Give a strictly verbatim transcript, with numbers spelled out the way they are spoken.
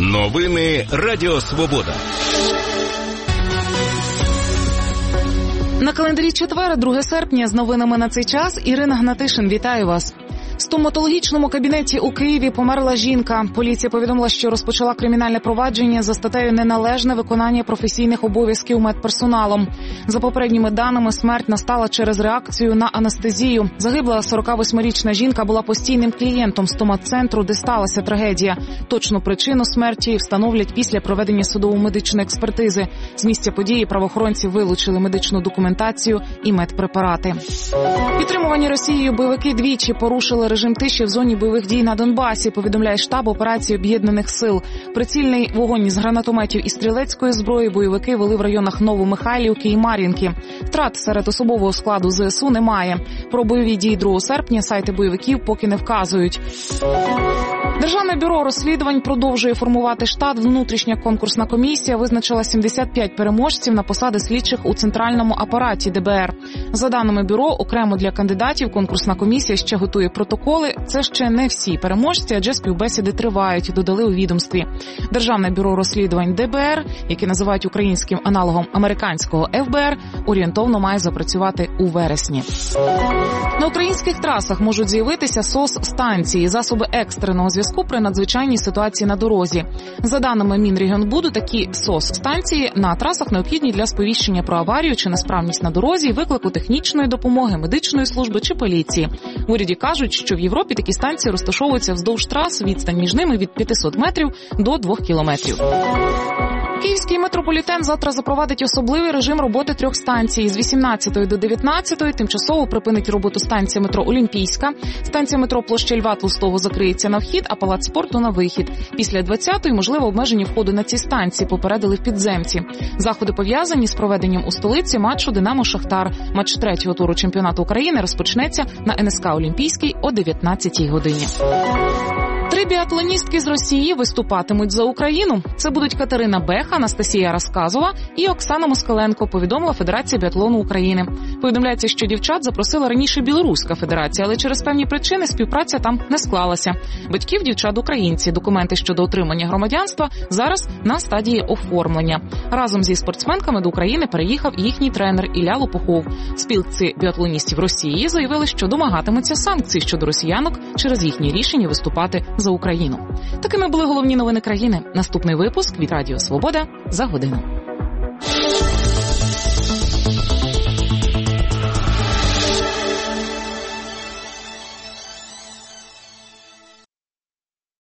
Новини Радіо Свобода. На календарі четвер, друге серпня, з новинами на цей час Ірина Гнатишин. Вітаю вас. В стоматологічному кабінеті у Києві померла жінка. Поліція повідомила, що розпочала кримінальне провадження за статтею «Неналежне виконання професійних обов'язків медперсоналом». За попередніми даними, смерть настала через реакцію на анестезію. Загибла сорокавосьмирічна жінка була постійним клієнтом стоматцентру, де сталася трагедія. Точну причину смерті встановлять після проведення судово-медичної експертизи. З місця події правоохоронці вилучили медичну документацію і медпрепарати. Підтримувані Росією бойовики двічі порушили режим тиші в зоні бойових дій на Донбасі, повідомляє штаб операції Об'єднаних сил. Прицільний вогонь із гранатометів і стрілецької зброї бойовики вели в районах Новомихайлівки і Мар'їнки. Втрат серед особового складу ЗСУ немає. Про бойові дії другого серпня сайти бойовиків поки не вказують. Державне бюро розслідувань продовжує формувати штат. Внутрішня конкурсна комісія визначила сімдесят п'ять переможців на посади слідчих у центральному апараті Де Бе Ер. За даними бюро, окремо для кандидатів конкурсна комісія ще готує протоколи. Це ще не всі переможці, адже співбесіди тривають, додали у відомстві. Державне бюро розслідувань Де Бе Ер, яке називають українським аналогом американського Еф Бе Ер, орієнтовно має запрацювати у вересні. На українських трасах можуть з'явитися СОС-станції, засоби екстреного зв'язку при надзвичайній ситуації на дорозі. За даними Мінрегіонбуду, такі СОС-станції на трасах необхідні для сповіщення про аварію чи несправність на дорозі, виклику технічної допомоги, медичної служби чи поліції. В уряді кажуть, що в Європі такі станції розташовуються вздовж трас, відстань між ними від п'ятисот метрів до двох кілометрів. Київський метрополітен завтра запровадить особливий режим роботи трьох станцій. З вісімнадцятої до дев'ятнадцятої тимчасово припинить роботу станція метро Олімпійська. Станція метро Площа Льва Толстого закриється на вхід, а палац спорту на вихід. Після двадцятої можливо обмеження входу на ці станції, попередили в підземці. Заходи пов'язані з проведенням у столиці матчу «Динамо-Шахтар». Матч третього туру чемпіонату України розпочнеться на Ен Ес Ка Олімпійський о дев'ятнадцятій годині. Три біатлоністки з Росії виступатимуть за Україну. Це будуть Катерина Бех, Анастасія Рассказова і Оксана Москаленко, повідомила Федерація біатлону України. Повідомляється, що дівчат запросила раніше Білоруська федерація, але через певні причини співпраця там не склалася. Батьків дівчат українці. Документи щодо отримання громадянства зараз на стадії оформлення. Разом зі спортсменками до України переїхав їхній тренер Ілля Лопухов. Спілці біатлоністів Росії заявили, що домагатимуться санкцій щодо росіянок через їхні рішення виступати за Україну. Такими були головні новини країни. Наступний випуск від Радіо Свобода за годину.